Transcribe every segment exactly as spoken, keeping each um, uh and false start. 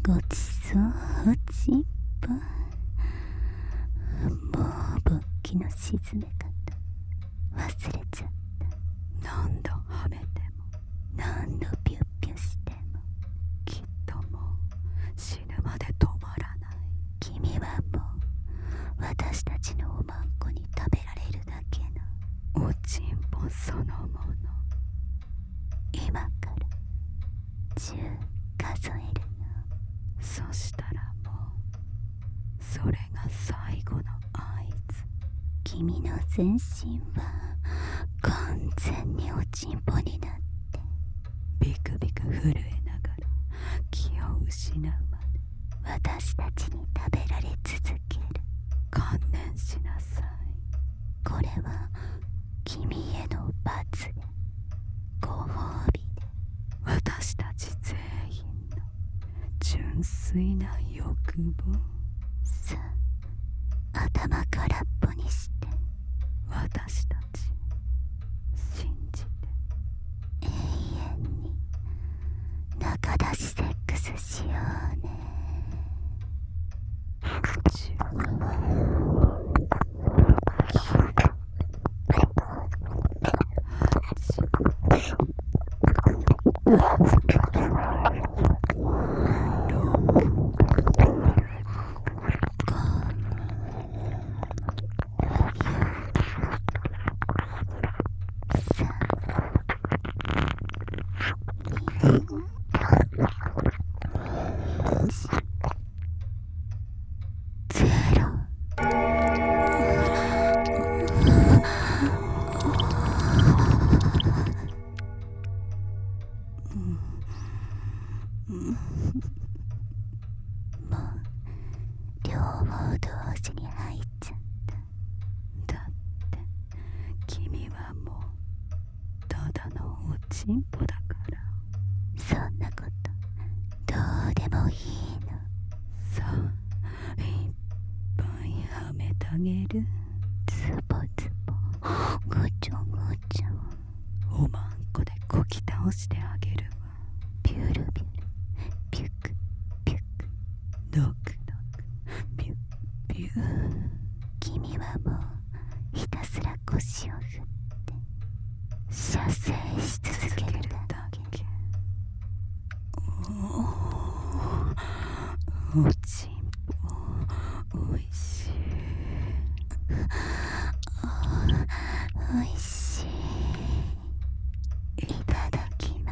ごちそうおちんぽ。もう勃起の沈め方忘れちゃった。何度はめても何度ピュッピュしてもきっともう死ぬまで止まらない。君はもう私たちのおまんこに食べられるだけのおちんぽそのもの。今からじゅう数えるよ。そしたらもうそれが最後の合図。君の全身は完全におちんぽになってビクビク震えながら気を失うまで私たちに食べられ続ける。観念しなさい。これは君への罰で、ご褒美で、私たち全員の純粋な欲望。さあ、頭空っぽにして私たち信じて永遠に中出しセックスしようね。じゅうチンポだから。そんなことどうでもいいの。さあ、いっぱいはめてあげる。ズボズボ、ごちょごちょ。おまんこでこき倒してあげるわ。ピュルピュル、ピュクピュク、ドクドク、ピュッピュー。君はもうひたすら腰を振って射精し続けるだけ。おおちんぽおいしい。おいしい。いただきます。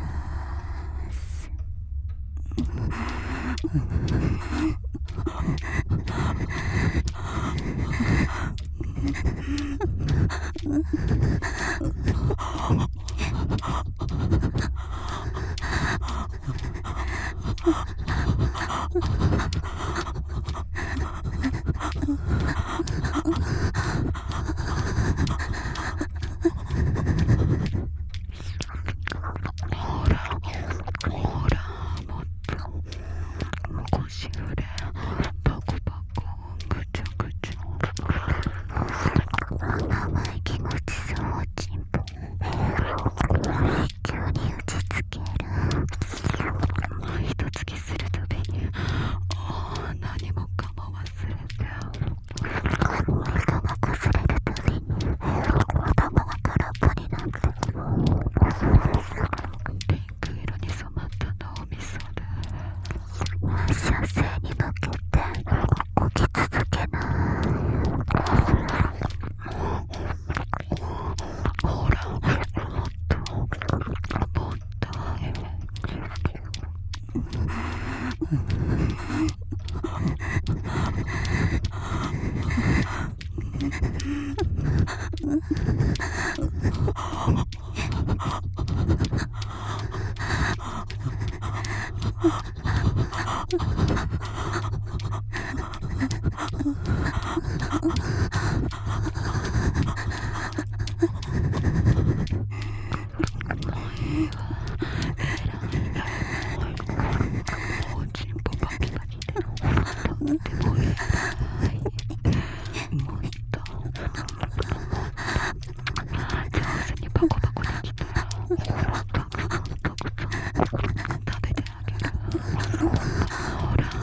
ほら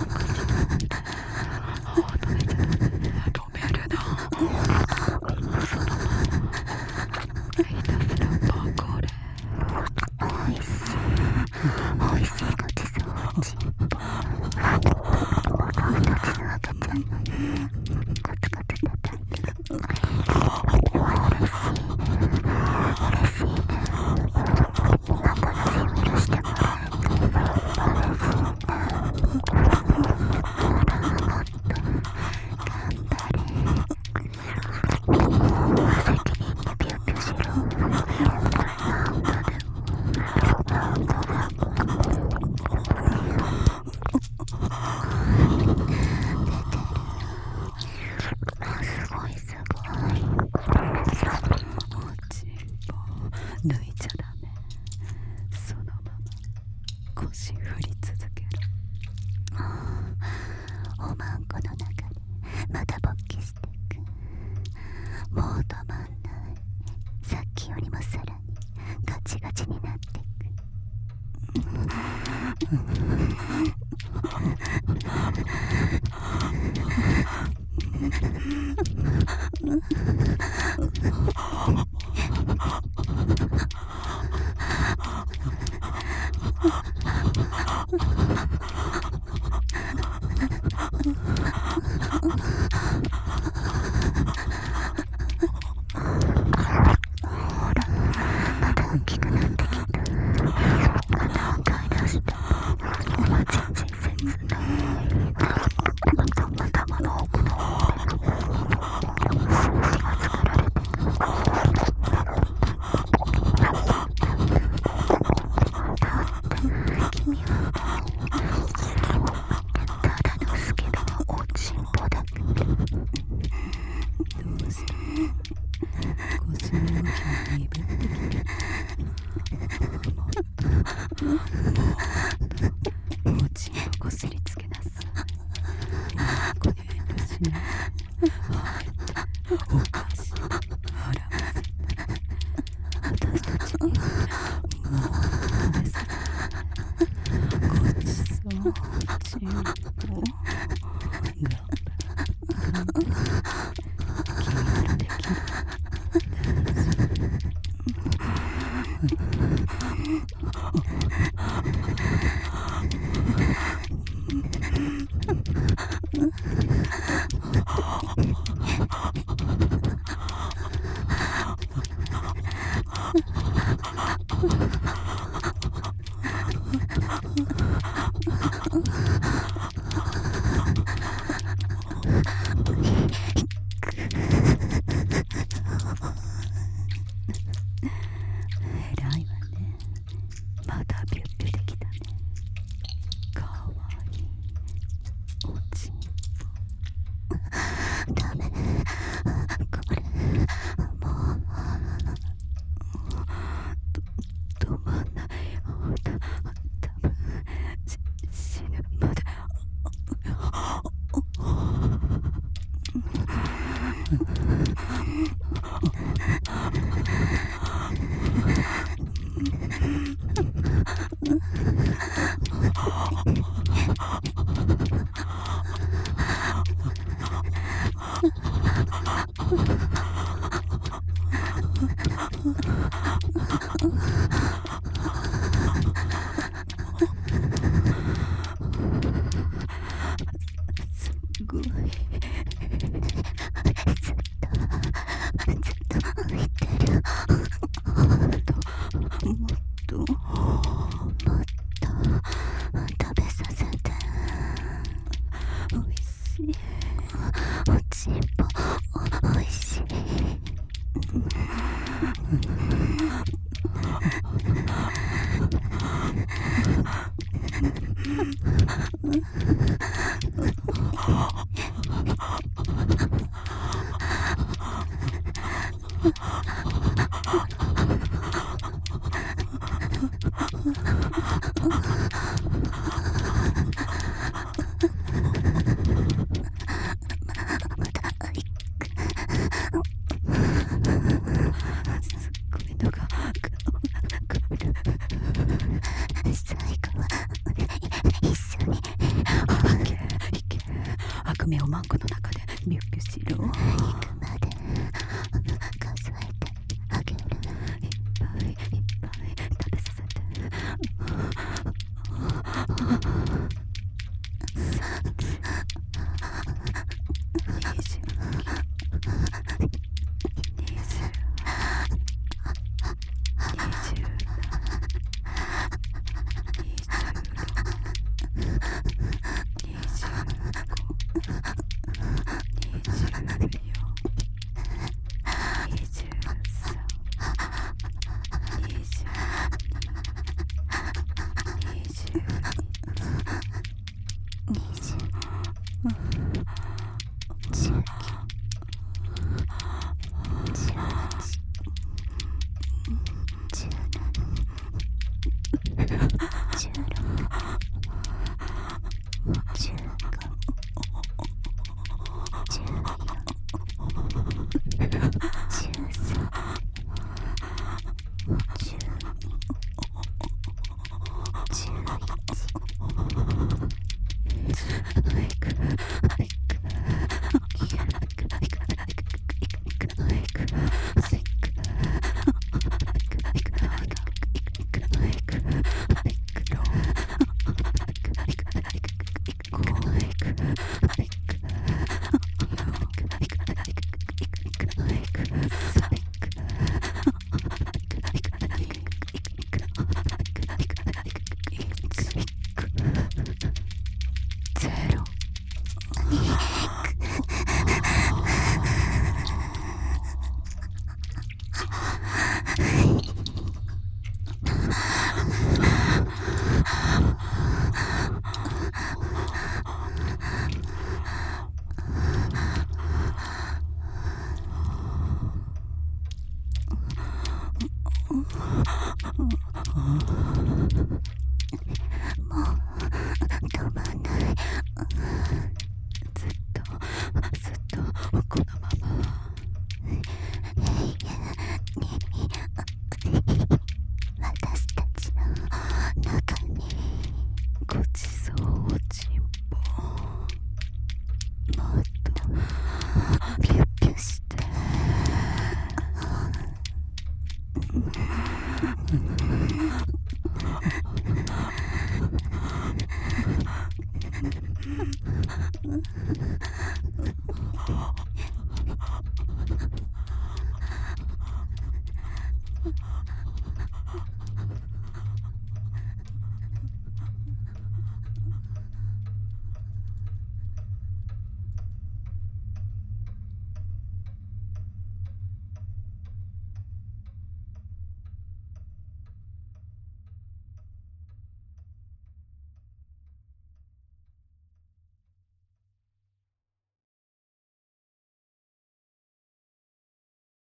抜いちゃダメ。そのまま腰振り続ける。 おまんこの中でまた勃起していく。もう止まんない。さっきよりもさらにガチガチになっていく。 じゅうきゅう、じゅうはち、じゅうなな、じゅうろく、じゅうご、じゅうよん、じゅうさん、じゅうに、じゅういち。 早く